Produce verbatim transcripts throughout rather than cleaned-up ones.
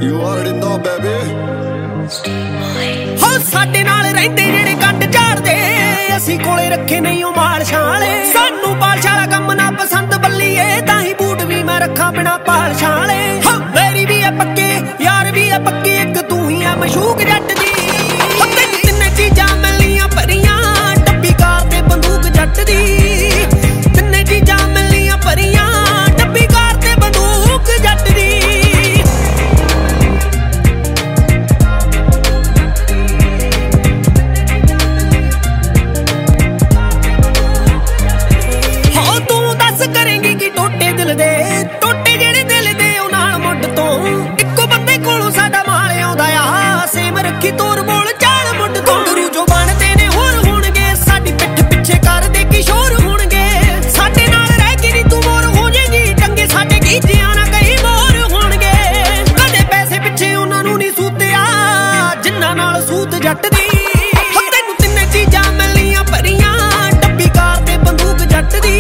You already know baby। ਹੋ ਸਾਡੇ ਨਾਲ ਰਹਿੰਦੇ ਜਿਹੜੇ ਕੰਡ ਝਾੜਦੇ, ਅਸੀਂ ਕੋਲੇ ਰੱਖੇ ਨਹੀਂ ਉਹ ਮਾਲਸ਼ਾਂ ਵਾਲੇ। ਸਾਨੂੰ ਬਾਲਸ਼ਾਂ ਵਾਲਾ ਕੰਮ ਨਾ ਪਸੰਦ ਬੱਲੀਏ, ਤਾਂ ਹੀ ਬੂਟ ਵੀ ਮੈਂ ਰੱਖਾਂ ਬਿਨਾ ਪਾਲਸ਼ਾਂ ਵਾਲੇ। ਹੋ ਮੇਰੀ ਵੀ ਐ ਪੱਕੇ ਯਾਰ ਵੀ ਐ ਪੱਕੀ, ਇੱਕ ਤੂੰ ਹੀ ਐ ਮਸ਼ੂਕ ਜੱਟ ਦੀ। ਹੋ ਤੈਨੂੰ ਤਿੰਨੇ ਚੀਜ਼ਾਂ ਮਿਲਣੀਆਂ ਭਰੀਆਂ, ਡੱਬੀ ਕਾਰ ਤੇ ਬੰਦੂਕ ਜੱਟ ਦੀ। ਤਿੰਨੇ ਚੀਜ਼ਾਂ ਮਿਲਣੀਆਂ ਭਰੀਆਂ, ਡੱਬੀ ਕਾਰ ਤੇ ਬੰਦੂਕ ਜੱਟ ਦੀ। ਕਰੇਂਗੀ ਕੀ ਟੋਟੇ ਦਿਲ ਦੇ, ਟੋਟੇ ਜਿਹੜੇ ਦਿਲ ਦੇ ਉਹ ਨਾਲ ਮੁੱਢ ਤੋਂ। ਇੱਕੋ ਬੰਦੇ ਕੋਲੋਂ ਸਾਡਾ ਮਾਲ ਆਉਂਦਾ ਆ, ਸੇਮ ਰੱਖੀ ਤੋਰ ਬੋਲ ਚਾਲ ਮੁੱਢ ਤੋਂ। ਗੁਰੂ ਜੋ ਬਣਦੇ ਨੇ ਹੋਰ ਹੋਣਗੇ, ਸਾਡੀ ਪਿੱਠ ਪਿੱਛੇ ਕਰਦੇ ਕੀ ਸ਼ੋਰ ਹੋਣਗੇ। ਸਾਡੇ ਨਾਲ ਰਹਿ ਕੇ ਨੀ ਤੂੰ ਮੋਰ ਹੋ ਜਾਏਗੀ, ਟੰਗੇ ਸਾਡੇ ਗੀਜਿਆਂ ਨਾ ਕਈ ਮੋਰ ਹੋਣਗੇ। ਕਦੇ ਪੈਸੇ ਪਿੱਛੇ ਉਹਨਾਂ ਨੂੰ ਨੀ ਸੂਤਿਆ, ਜਿੰਨਾਂ ਨਾਲ ਸੂਤ ਜੱਟ ਦੀ। ਤੈਨੂੰ ਤਿੰਨੇ ਚੀਜ਼ਾਂ ਮਿਲਣੀਆਂ ਭਰੀਆਂ, ਡੱਬੀ ਕਾਰ ਤੇ ਬੰਦੂਕ ਜੱਟ ਦੀ।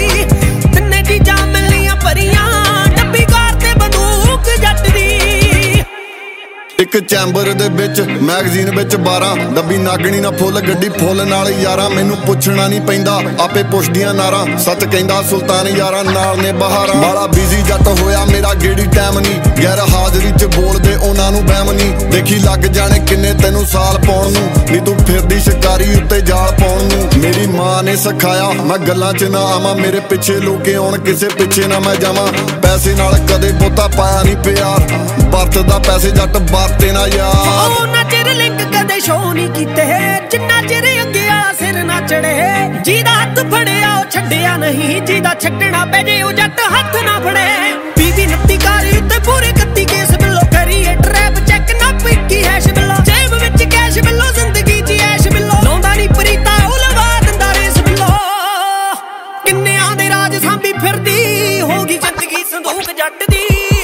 ਇੱਕ ਚੈਂਬਰ ਦੇ ਵਿੱਚ ਮੈਗਜ਼ੀਨ ਵਿੱਚ ਬਾਰਾਂ, ਡੱਬੀ ਨਾਗਣੀ ਨਾ ਫੁੱਲ ਗੱਡੀ ਫੁੱਲ ਨਾਲ ਯਾਰਾਂ। ਮੈਨੂੰ ਪੁੱਛਣਾ ਨਹੀਂ ਪੈਂਦਾ ਆਪੇ ਪੁੱਛਦੀਆਂ ਨਾਰਾਂ, ਸੱਚ ਕਹਿੰਦਾ ਸੁਲਤਾਨ ਯਾਰਾਂ ਨਾਲ ਨੇ ਬਹਾਰਾਂ। ਬਾਲਾ ਬਿਜ਼ੀ ਜੱਟ ਹੋਇਆ ਮੇਰਾ ਗੇੜੀ ਟਾਈਮ ਨਹੀਂ, ਗੈਰ ਹਾਜ਼ਰੀ ਚ ਬੋਲਦੇ ਉਹਨਾਂ ਨੂੰ ਬਹਿਮ ਨਹੀਂ। ਦੇਖੀ ਲੱਗ ਜਾਣੇ ਕਿੰਨੇ ਤੈਨੂੰ ਸਾਲ ਪਾਉਣ ਨੂੰ, ਨੀ ਤੂੰ ਫਿਰਦੀ ਸ਼ਿਕਾਰੀ ਉੱਤੇ ਜਾਲ ਪਾਉਣ ਨੂੰ। ਮੇਰੀ ਮਾਂ ਨੇ ਸਿਖਾਇਆ ਮੈਂ ਗੱਲਾਂ ਚ ਨਾ ਆਵਾਂ, ਮੇਰੇ ਪਿੱਛੇ ਲੋਕੇ ਆਉਣ ਕਿਸੇ ਪਿੱਛੇ ਨਾ ਮੈਂ ਜਾਵਾਂ। ਪੈਸੇ ਨਾਲ ਕਦੇ ਬਹੁਤਾ ਪਾਇਆ ਨਹੀਂ ਪਿਆਰ, ਵਰਤਦਾ ਪੈਸੇ ਜੱਟ ਵਰਤੇ ਨਾ ਯਾਰ। ਉਹਨਾਂ ਚਿਰ ਲਿੰਕ ਕਦੇ ਸ਼ੋਅ ਨਹੀਂ ਕੀਤੇ, ਜਿੰਨਾ ਚਿਰ ਅੱਗੇ ਵਾਲਾ ਸਿਰ ਨਾ ਚੜੇ। ਜਿਹਦਾ ਹੱਥ ਫੜਿਆ ਉਹ ਛੱਡਿਆ ਨਹੀਂ, ਜਿਹਦਾ ਛੱਡਣਾ ਪੈ ਜੇ ਉਹ ਜੱਟ ਹੱਥ ਨਾ ਫੜੇ। ਵੀਹ ਨੱਤੀ ਕਾਰੀ ਉੱਤੇ ਪੂਰੇ ਕੱਤੀ ਕੇਸ ਬਿੱਲੋ, ਕਰੀਏ ਟਰੈਪ ਚੈੱਕ ਨਾ ਪਿੱਕੀ ਹੈਸ਼ ਬਿੱਲੋ। ਜੇਬ ਵਿੱਚ ਕੈਸ਼ ਬਿੱਲੋ, ਜ਼ਿੰਦਗੀ ਚ ਐਸ਼ ਬਿੱਲੋ। ਲਾਉਂਦਾ ਨਹੀਂ ਪ੍ਰੀਤਾ ਉਹ ਲਵਾ ਦਿੰਦਾ ਰੇਸ ਬਿੱਲੋ। ਕਿੰਨਿਆਂ ਦੇ ਰਾਜ ਸਾਂਭੀ ਫਿਰਦੀ, ਹੋ ਗਈ ਜ਼ਿੰਦਗੀ ਸੰਦੂਕ ਜੱਟ ਦੀ।